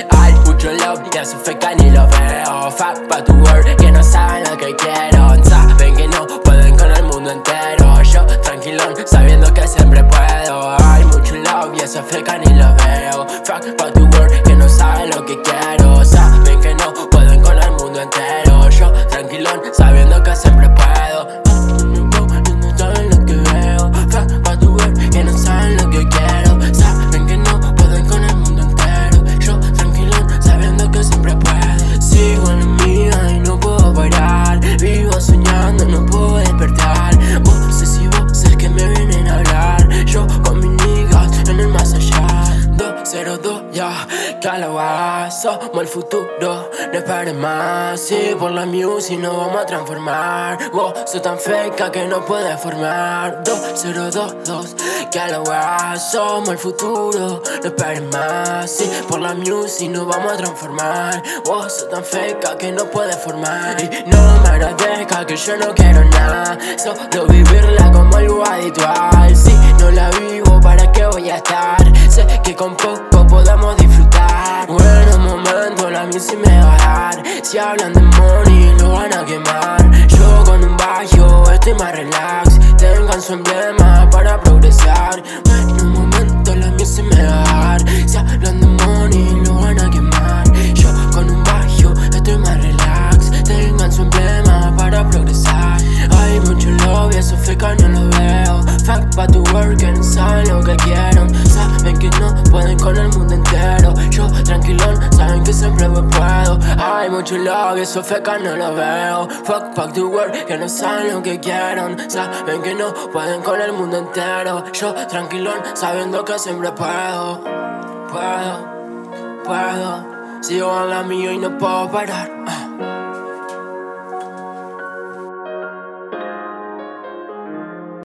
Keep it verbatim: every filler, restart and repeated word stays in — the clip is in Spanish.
Hay mucho love y eso feca ni lo veo. Fuck pa' tu word, que no saben lo que quiero. Saben que no pueden con el mundo entero. Yo tranquilón, sabiendo que siempre puedo. Hay mucho love y eso feca ni lo veo. Fuck pa' tu word, que no saben lo que quiero. Saben que no pueden con el mundo entero. Yo tranquilón, sabiendo que siempre puedo. No saben lo que veo. Fuck pa' tu word, que no saben lo que quiero. Saben que no pueden con el mundo entero. Yo tranquilón, sabiendo que siempre puedo. Sigo en la mía y no puedo parar. Vivo soñando, no puedo despertar. Voces y voces que me vienen a hablar. Yo con mis niggas en el más allá. Dos cero dos, ya, calabazo, somos el futuro, no esperes más. Sí, por la music nos vamos a transformar. Vos sos tan feca que no puedes formar. Dos cero dos dos, calabazo, somos el futuro, no esperes más. Sí, por la music nos vamos a transformar. Vos sos tan feca que no puedes formar. Y no me agradezca que yo no quiero nada, solo vivirla como algo habitual. Si no la vivo, ¿para qué voy a estar? Sé que con poco podemos disfrutar. Buenos momentos la music me va a dar. Si hablan de money lo van a quemar. Yo con un bajo estoy más relax. Tengan su emblema para progresar. Buenos momentos la music me va a dar. Si hablan de money lo van a quemar. Yo con un bajo estoy más relax. Tengan su emblema para progresar. Hay mucho love y eso feca no lo veo. Fuck pa' tu work que no saben lo que quieren. Saben que no pueden con el mundo entero. Yo tranquilón, saben que siempre me puedo. Hay mucho love y eso feca no lo veo. Fuck pa' tu work que no saben lo que quieren. Saben que no pueden con el mundo entero. Yo tranquilón, sabiendo que siempre puedo. Puedo, puedo. Sigo a la mía y no puedo parar.